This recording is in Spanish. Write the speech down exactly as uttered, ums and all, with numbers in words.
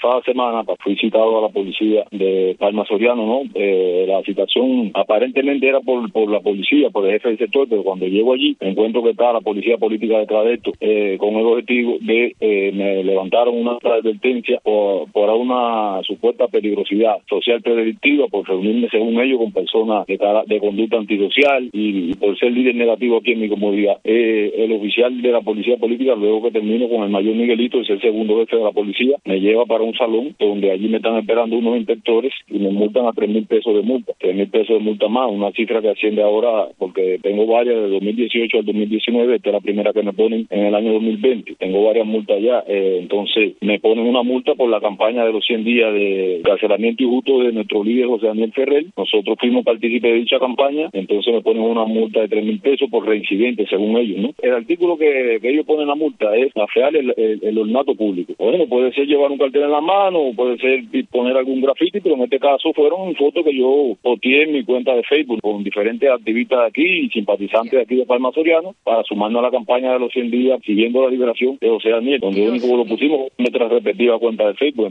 pasada semana fui citado a la policía de Palma Soriano, ¿no? Eh, la citación aparentemente era por, por la policía, por el jefe del sector, pero cuando llego allí encuentro que está la policía política detrás de esto, eh, con el objetivo de eh, me levantaron una advertencia por, por una supuesta peligrosidad social predelictiva, por reunirme según ellos con personas de, de conducta antisocial y, y por ser líder negativo aquí en mi comunidad. Eh, el oficial de la policía política, luego que termino con el mayor Miguelito, es el segundo jefe de la policía, me lleva para un salón donde allí me están esperando unos inspectores y me multan a tres mil pesos de multa, tres mil pesos de multa más, una cifra que asciende ahora, porque tengo varias de dos mil dieciocho al dos mil diecinueve, esta es la primera que me ponen en el año dos mil veinte, tengo varias multas ya, eh, entonces me ponen una multa por la campaña de los cien días de encarcelamiento injusto de nuestro líder José Daniel Ferrer. Nosotros fuimos partícipes de dicha campaña, entonces me ponen una multa de tres mil pesos por reincidente, según ellos, ¿no? El artículo que, que ellos ponen la multa es afear el, el, el ornato público. Bueno, puede ser llevar un cartel en la mano, puede ser poner algún grafiti, pero en este caso fueron fotos que yo posteé en mi cuenta de Facebook con diferentes activistas de aquí y simpatizantes de aquí de Palma Soriano para sumarnos a la campaña de los cien días siguiendo la liberación de José Daniel, donde único lo pusimos en nuestra respectiva cuenta de Facebook.